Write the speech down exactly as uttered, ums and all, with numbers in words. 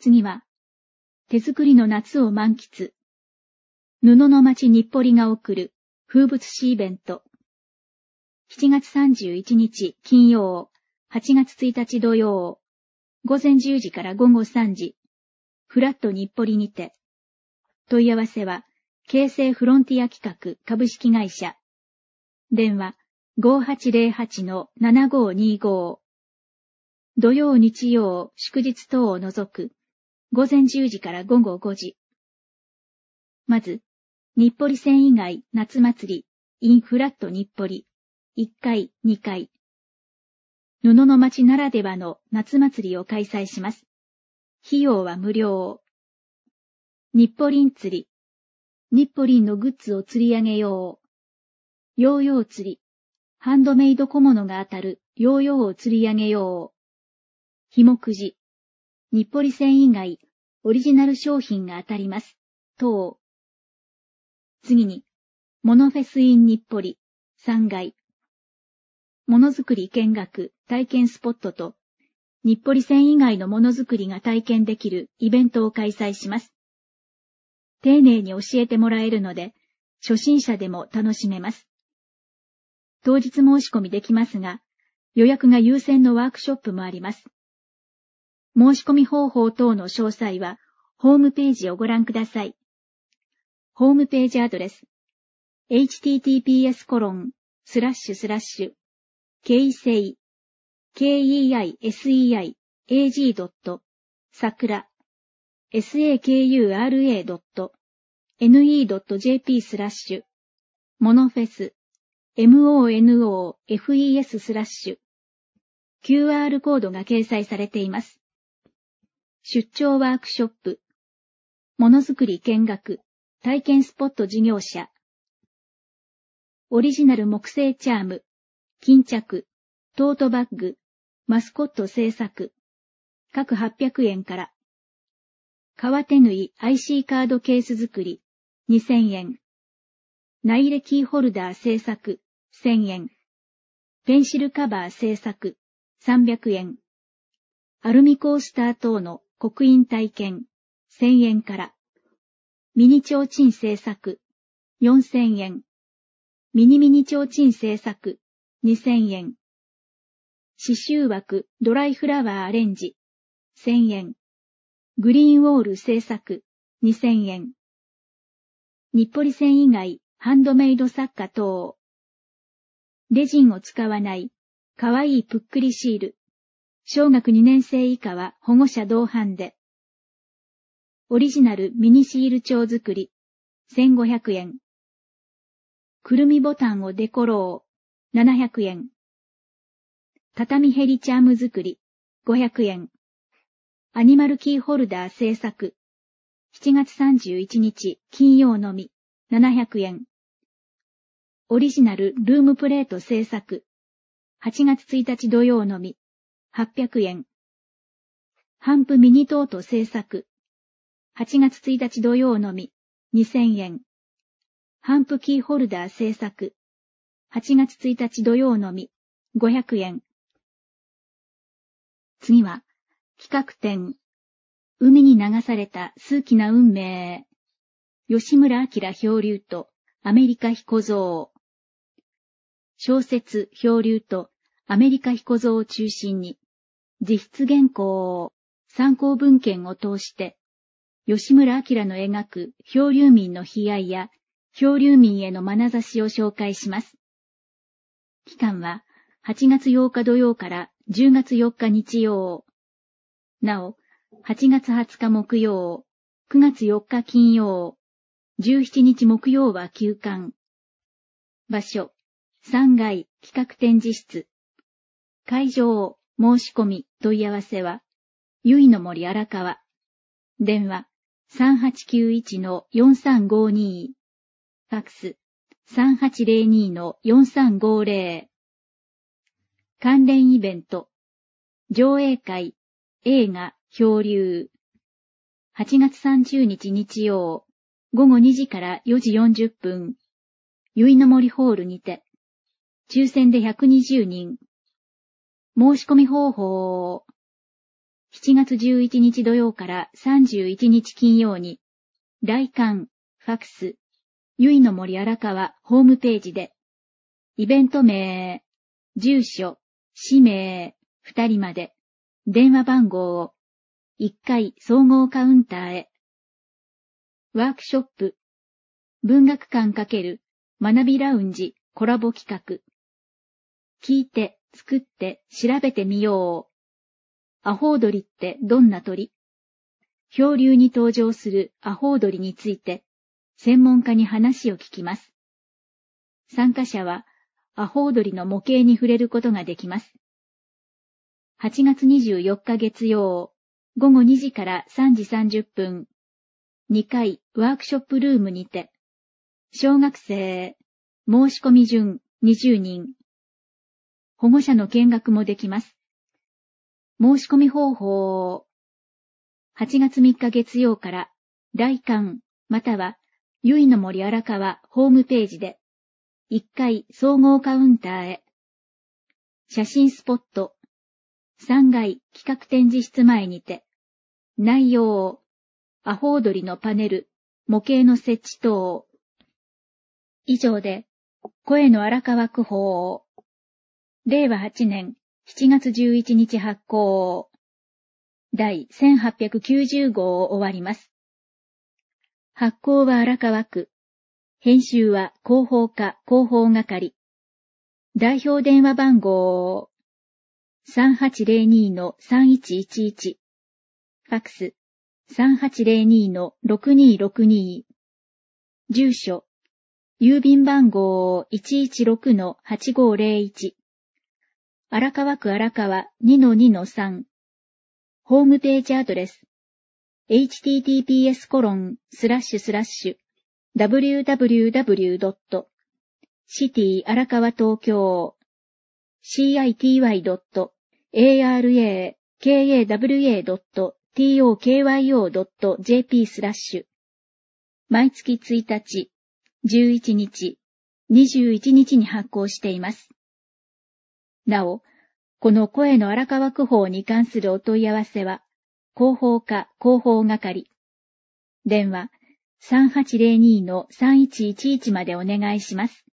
次は、手作りの夏を満喫。布の町日暮里が送る風物詩イベント。しちがつさんじゅういちにち金曜、はちがつついたち土曜、午前じゅうじから午後さんじ、フラット日暮里にて。問い合わせは、京成フロンティア企画株式会社。電話 ごーはちぜろはち のななごーにーごー。土曜日曜祝日等を除く、午前じゅうじから午後ごじ。まず、日暮里繊維街夏祭り in フラット日暮里いっかい、にかい。布の町ならではの夏祭りを開催します。費用は無料。日暮里釣り。日暮里のグッズを釣り上げよう。ヨーヨー釣り。ハンドメイド小物が当たるヨーヨーを釣り上げよう。ひもくじ。日暮里繊維街オリジナル商品が当たります。等。次に、モノフェスイン日暮里さんがい。ものづくり見学体験スポットと、日暮里繊維街のものづくりが体験できるイベントを開催します。丁寧に教えてもらえるので、初心者でも楽しめます。当日申し込みできますが、予約が優先のワークショップもあります。申し込み方法等の詳細は、ホームページをご覧ください。ホームページアドレス、エイチティーティーピーエスコロンスラッシュスラッシュケイセイ ケーイーアイエスイーアイエージー ドット さくら サクラ ドット エヌイー ドット ジェーピー スラッシュモノフェス モノフェス スラッシュ キューアール コードが掲載されています。出張ワークショップ、ものづくり見学、体験スポット事業者、オリジナル木製チャーム、巾着、トートバッグ、マスコット製作、各はっぴゃくえんから、革手縫い アイシー カードケース作り、にせんえん、ナイレキーホルダー製作、せんえん、ペンシルカバー製作、さんびゃくえん、アルミコースター等の刻印体験、せんえんから、ミニ提灯製作、よんせんえん、ミニミニ提灯製作、にせんえん、刺繍枠ドライフラワーアレンジ、せんえん、グリーンウォール製作、にせんえん、日暮里繊維街ハンドメイド作家等、レジンを使わない、かわいいぷっくりシール、小学にねんせい以下は保護者同伴で、オリジナルミニシール帳作り、せんごひゃくえん。くるみボタンをデコロー、ななひゃくえん。畳ヘリチャーム作り、ごひゃくえん。アニマルキーホルダー製作、しちがつさんじゅういちにち金曜のみ、ななひゃくえん。オリジナルルームプレート製作、はちがつついたち土曜のみ、はっぴゃくえん。ハンプミニトート製作、はちがつついたち土曜のみ、にせんえん。ハンプキーホルダー製作、はちがつついたち土曜のみ、ごひゃくえん。次は、企画展、海に流された数奇な運命。吉村明漂流とアメリカ彦蔵。小説漂流とアメリカ彦蔵を中心に、自筆原稿を参考文献を通して、吉村明の描く漂流民の悲哀や漂流民への眼差しを紹介します。期間ははちがつようか土曜からじゅうがつよっか日曜。なお、はちがつはつか木曜、くがつよっか金曜、じゅうしちにち木曜は休館。場所、さんがい企画展示室。会場、申し込み、問い合わせは、ゆいの森荒川。電話、さんはちきゅういちのよんさんごに。ファックス、さんはちぜろにのよんさんごぜろ。関連イベント、上映会、映画、漂流。はちがつさんじゅうにち日曜、ごごにじからよじよんじゅっぷん、ゆいの森ホールにて、抽選でひゃくにじゅうにん。申し込み方法。 しちがつじゅういちにち土曜からさんじゅういちにち金曜に、来館、ファクス、ゆいの森荒川ホームページで、イベント名、住所、氏名、二人まで、電話番号を、いっかい総合カウンターへ。ワークショップ、文学館×学びラウンジコラボ企画。聞いて、作って、調べてみよう。アホウドリってどんな鳥？漂流に登場するアホウドリについて、専門家に話を聞きます。参加者は、アホウドリの模型に触れることができます。はちがつにじゅうよっか月曜、ごごにじからさんじさんじゅっぷん、にかいワークショップルームにて、小学生、申し込み順にじゅうにん、保護者の見学もできます。申し込み方法、はちがつみっか月曜から来館またはゆいの森荒川ホームページでいっかい総合カウンターへ。写真スポットさんがい企画展示室前にて内容アホウドリのパネル模型の設置等。以上で声の荒川区報れいわはちねんしちがつじゅういちにち発行第せんはっぴゃくきゅうじゅうごうを終わります。発行は荒川区。編集は広報課広報係。代表電話番号 さんはちぜろに の さんいちいちいち。ファクス さんはちぜろに の ろくにろくに。住所郵便番号 いちいちろくのはちごぜろいち。荒川区荒川 にのにのさん。ホームページアドレス エイチティーティーピーエスコロンスラッシュスラッシュダブリューダブリューダブリュードットシティ荒川東京 シーアイティーワイドットエーアールエーケーエーダブリューエードットティーオーケーワイオードットジェーピー スラッシュ毎月ついたち、じゅういちにち、にじゅういちにちに発行しています。なお、この声の荒川区報に関するお問い合わせは、広報課広報係。電話 さんはちぜろに の さんいちいちいち までお願いします。